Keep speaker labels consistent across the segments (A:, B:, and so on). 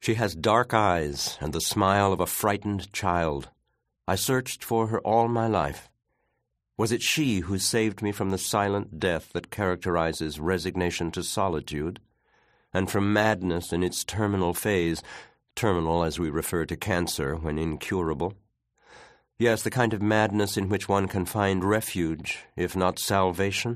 A: She has dark eyes and the smile of a frightened child. I searched for her all my life. Was it she who saved me from the silent death that characterizes resignation to solitude, and from madness in its terminal phase, terminal as we refer to cancer when incurable? Yes, the kind of madness in which one can find refuge, if not salvation.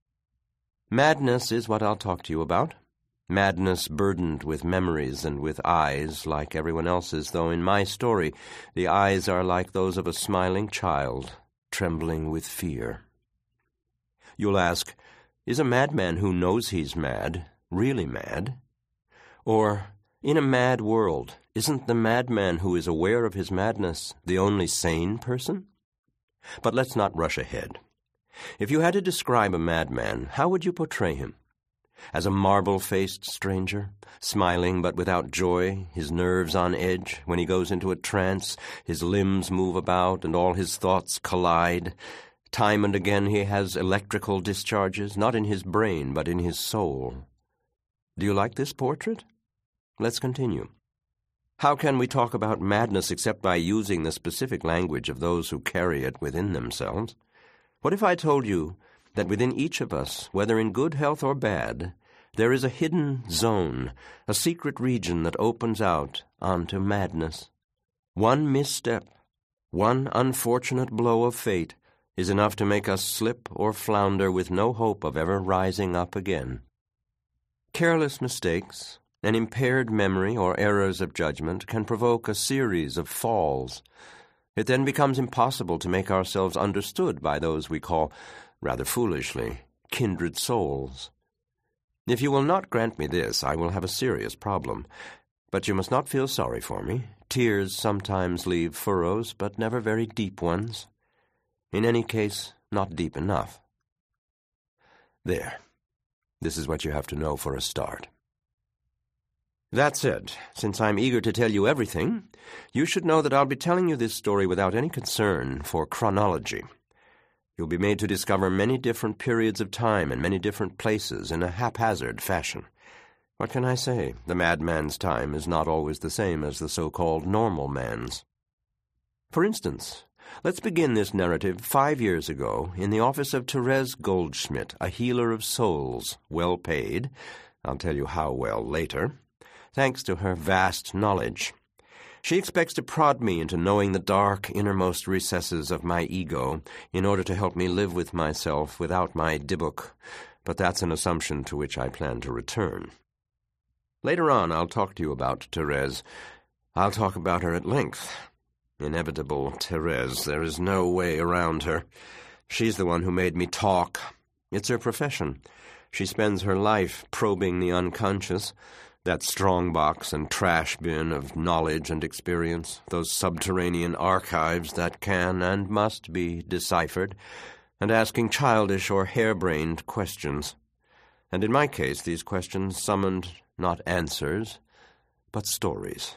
A: Madness is what I'll talk to you about. Madness burdened with memories and with eyes like everyone else's, though in my story the eyes are like those of a smiling child, trembling with fear. You'll ask, is a madman who knows he's mad really mad? Or, in a mad world, isn't the madman who is aware of his madness the only sane person? But let's not rush ahead. If you had to describe a madman, how would you portray him? As a marble-faced stranger, smiling but without joy, his nerves on edge. When he goes into a trance, his limbs move about and all his thoughts collide. Time and again he has electrical discharges, not in his brain but in his soul. Do you like this portrait? Let's continue. How can we talk about madness except by using the specific language of those who carry it within themselves? What if I told you that within each of us, whether in good health or bad, there is a hidden zone, a secret region that opens out onto madness? One misstep, one unfortunate blow of fate is enough to make us slip or flounder with no hope of ever rising up again. Careless mistakes, an impaired memory or errors of judgment can provoke a series of falls. It then becomes impossible to make ourselves understood by those we call, rather foolishly, kindred souls. If you will not grant me this, I will have a serious problem. But you must not feel sorry for me. Tears sometimes leave furrows, but never very deep ones. In any case, not deep enough. There. This is what you have to know for a start. That said, since I'm eager to tell you everything, you should know that I'll be telling you this story without any concern for chronology. You'll be made to discover many different periods of time and many different places in a haphazard fashion. What can I say? The madman's time is not always the same as the so-called normal man's. For instance, let's begin this narrative 5 years ago in the office of Therese Goldschmidt, a healer of souls, well paid. I'll tell you how well later. Thanks to her vast knowledge. She expects to prod me into knowing the dark innermost recesses of my ego in order to help me live with myself without my dybbuk, but that's an assumption to which I plan to return. Later on I'll talk to you about Therese. I'll talk about her at length. Inevitable Therese, there is no way around her. She's the one who made me talk. It's her profession. She spends her life probing the unconscious, that strongbox and trash bin of knowledge and experience, those subterranean archives that can and must be deciphered, and asking childish or harebrained questions. And in my case, these questions summoned not answers, but stories.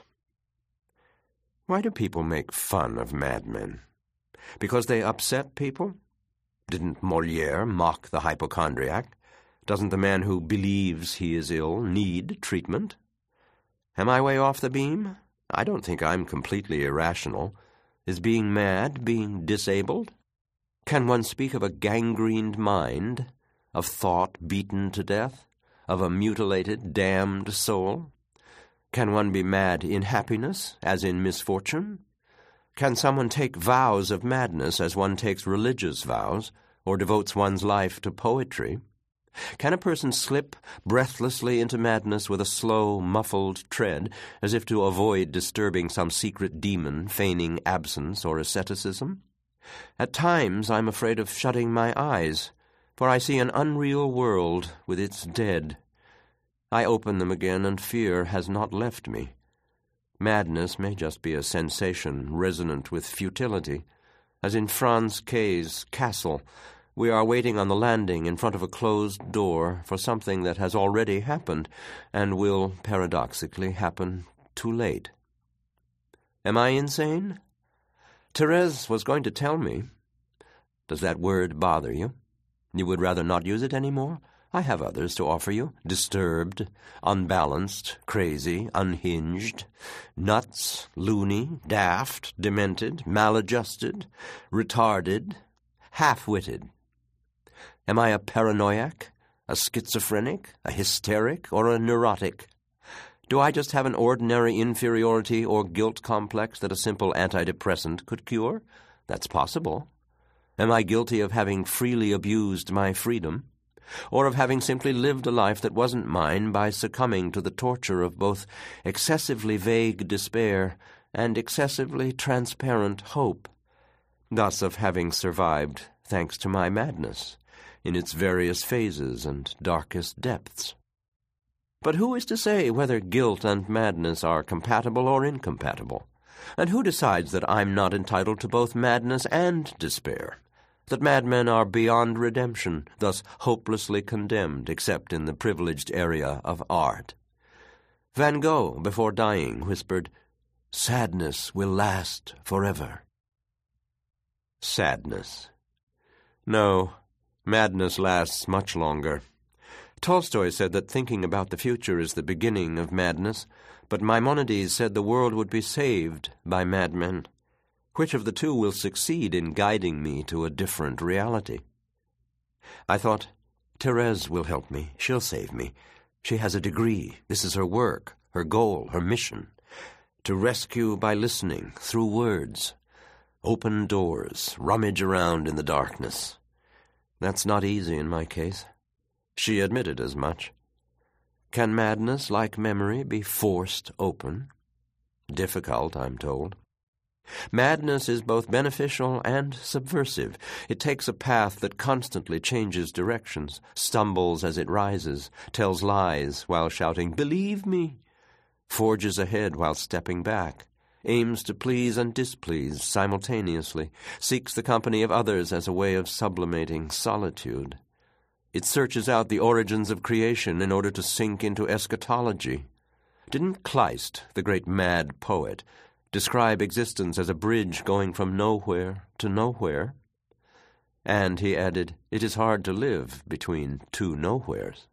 A: Why do people make fun of madmen? Because they upset people? Didn't Molière mock the hypochondriac? Doesn't the man who believes he is ill need treatment? Am I way off the beam? I don't think I'm completely irrational. Is being mad being disabled? Can one speak of a gangrened mind, of thought beaten to death, of a mutilated, damned soul? Can one be mad in happiness, as in misfortune? Can someone take vows of madness as one takes religious vows, or devotes one's life to poetry? Can a person slip breathlessly into madness with a slow, muffled tread, as if to avoid disturbing some secret demon feigning absence or asceticism? At times I'm afraid of shutting my eyes, for I see an unreal world with its dead. I open them again, and fear has not left me. Madness may just be a sensation resonant with futility, as in Franz K's Castle. We are waiting on the landing in front of a closed door for something that has already happened and will, paradoxically, happen too late. Am I insane? Therese was going to tell me. Does that word bother you? You would rather not use it any more? I have others to offer you, disturbed, unbalanced, crazy, unhinged, nuts, loony, daft, demented, maladjusted, retarded, half-witted. Am I a paranoiac, a schizophrenic, a hysteric, or a neurotic? Do I just have an ordinary inferiority or guilt complex that a simple antidepressant could cure? That's possible. Am I guilty of having freely abused my freedom? Or of having simply lived a life that wasn't mine by succumbing to the torture of both excessively vague despair and excessively transparent hope, thus of having survived thanks to my madness in its various phases and darkest depths? But who is to say whether guilt and madness are compatible or incompatible? And who decides that I'm not entitled to both madness and despair? That madmen are beyond redemption, thus hopelessly condemned, except in the privileged area of art? Van Gogh, before dying, whispered, "Sadness will last forever." Sadness. No, madness lasts much longer. Tolstoy said that thinking about the future is the beginning of madness, but Maimonides said the world would be saved by madmen. Which of the two will succeed in guiding me to a different reality? I thought, Therese will help me. She'll save me. She has a degree. This is her work, her goal, her mission. To rescue by listening, through words. Open doors, rummage around in the darkness. That's not easy in my case. She admitted as much. Can madness, like memory, be forced open? Difficult, I'm told. Madness is both beneficial and subversive. It takes a path that constantly changes directions, stumbles as it rises, tells lies while shouting, "Believe me!" forges ahead while stepping back, aims to please and displease simultaneously, seeks the company of others as a way of sublimating solitude. It searches out the origins of creation in order to sink into eschatology. Didn't Kleist, the great mad poet, describe existence as a bridge going from nowhere to nowhere? And, he added, it is hard to live between two nowheres.